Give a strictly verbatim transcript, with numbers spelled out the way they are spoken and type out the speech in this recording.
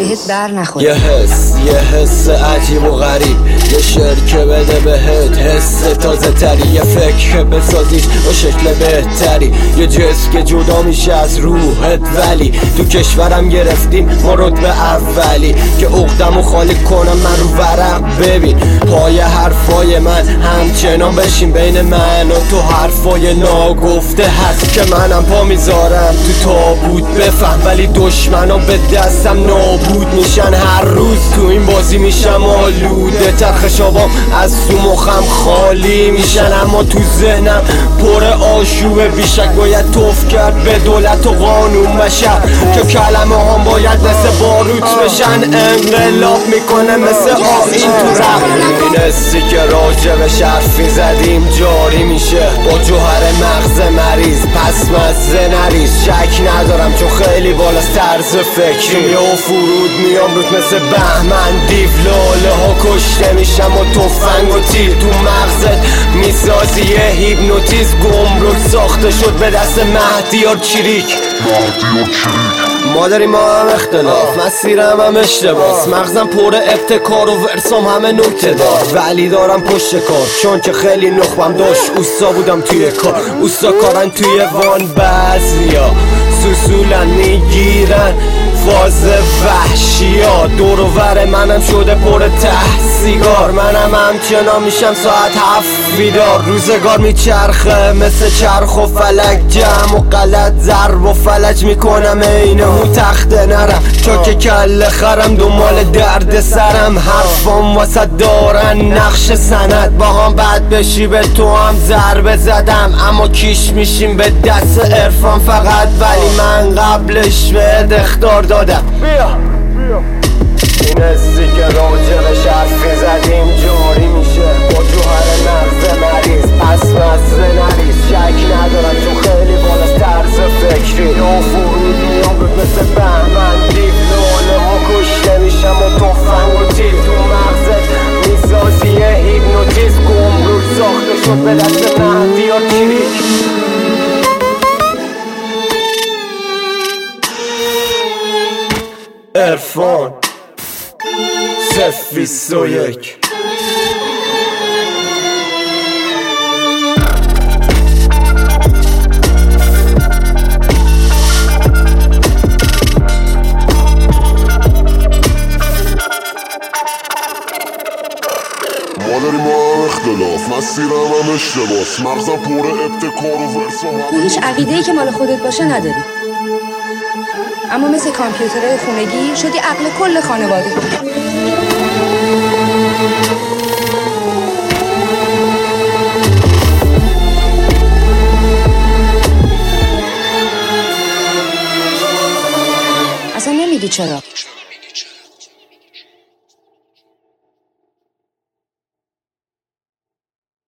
بهت بر نخوره. یه حس یه حس عجیب و غریب، یه شعر که بده بهت حس تازه تری، یه فکر که بسازیش با شکل بهتری، یه جسم که جدا میشه از روحت. ولی تو کشورم گرفتیم ما رتبه اولی، که عقدمو خالی کنم من رو ورق ببین. پای حرفای من همچنان بشین، بین من و تو حرفای ناگفته هست که منم پا میذارم تو تابوت بفهم. ولی دشمنان به دستم نابود میشن، هر روز تو این بازی میشم آلوده. ترخشابام از تو مخم خالی میشن، اما تو ذهنم پر آشوبه. بیشک باید توف کرد به دولت و قانون بشر، که کلمه هم باید مثل باروت بشن. انقلاب میکنه مثل آمین تو رق. این حسی که راجبش حرفی زدیم جاری میشه با جوهر مغز مریض، پس مزه نریز. شک ندارم چون خیلی بالاست طرز فکری، و فرود میام روت مثل بهمن دیو. لاله ها کشته میشم و تفنگ و تیر تو مغزت میسازی یه هیپنوتیزم. گمرک ساخته شد به دست مهدیار چریک. ما داریم ما هم اختلاف، مسیرم هم اشتباس، مغزم پر ابتکار و ورسام همه نکته دار. ولی دارم پشت کار چون که خیلی نخبم داشت. اوستا بودم توی کار، اوستا کارن توی وان. بعضیا سوسولن میگیرن فاز وحشی ها، دور و ور منم شده پر ته سیگار. منم همچنان میشم ساعت هفت بیدار. روزگار میچرخه مثل چرخ و فلک، جمع و غلط ضرب و فلج میکنم اینه اون تخته نرم. چون که کل خرم دنبال درد سرم، حرفام واسه دارن نقش سند. با هم بد بشی به تو هم ضربه زدم، اما کیش میشیم به دست عرفان فقط. ولی من قبلش به اخطار دادم. بیا این حسی که راجبش حرفی زدیم جاری میشه با جوهر مغز مریض، پس مزه نریز. شک ندارم چون خیلی بالاست طرز فکری، یا فرود میام روت مثل بهمن دیو. لاله ها کشته میشم و تفنگ و تیر تو مغزت میسازی یه هیپنوتیزم. گمرک ساخته شد به دست مهدیار چریک. عرفان صفر بیست و یک. ما داریم ما هم اختلاف، مسیرم هم اشتباس، مغزم پر ابتکار و ورسام. تو هیچ عقیده‌ای که مال خودت باشه نداری، اما مثل کامپیوترهای خونگی شدی عقل کل خانواده. اصلا نمیگی چرا؟